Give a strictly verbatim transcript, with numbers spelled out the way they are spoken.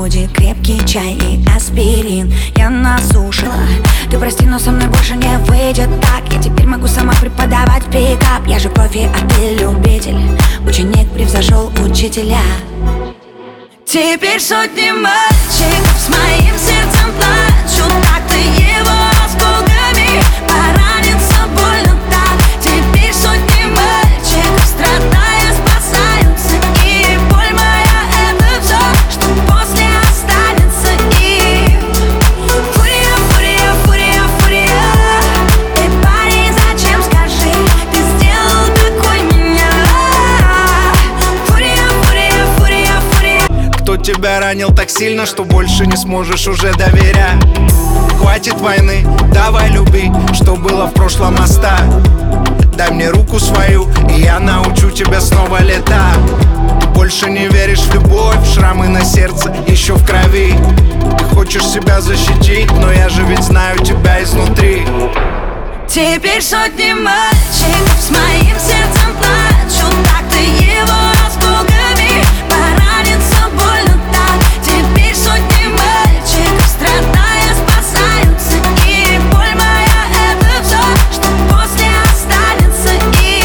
будет крепкий чай и аспирин. Я насушила, ты прости, но со мной больше не выйдет так. Я теперь могу сама преподавать пикап. Я же профи, а ты любитель. Ученик превзошел учителя. Теперь сотни мальчиков с моим сердцем плачут. Так ты его осколками поранится больно так. Теперь сотни мальчиков, страдая, спасаются. И боль моя — это все, что после останется. И фурия, фурия, фурия, фурия. Эй, парень, зачем, скажи, ты сделал такой меня? Фурия, фурия, фурия, фурия. Кто тебя ранил так сильно, что больше не сможешь уже доверять? Хватит войны, давай люби, что было в прошлом оставь. Дай мне руку свою, и я научу тебя снова летать. Ты больше не веришь в любовь, шрамы на сердце еще в крови. Ты хочешь себя защитить, но я же ведь знаю тебя изнутри. Теперь сотни мальчиков с моим сердцем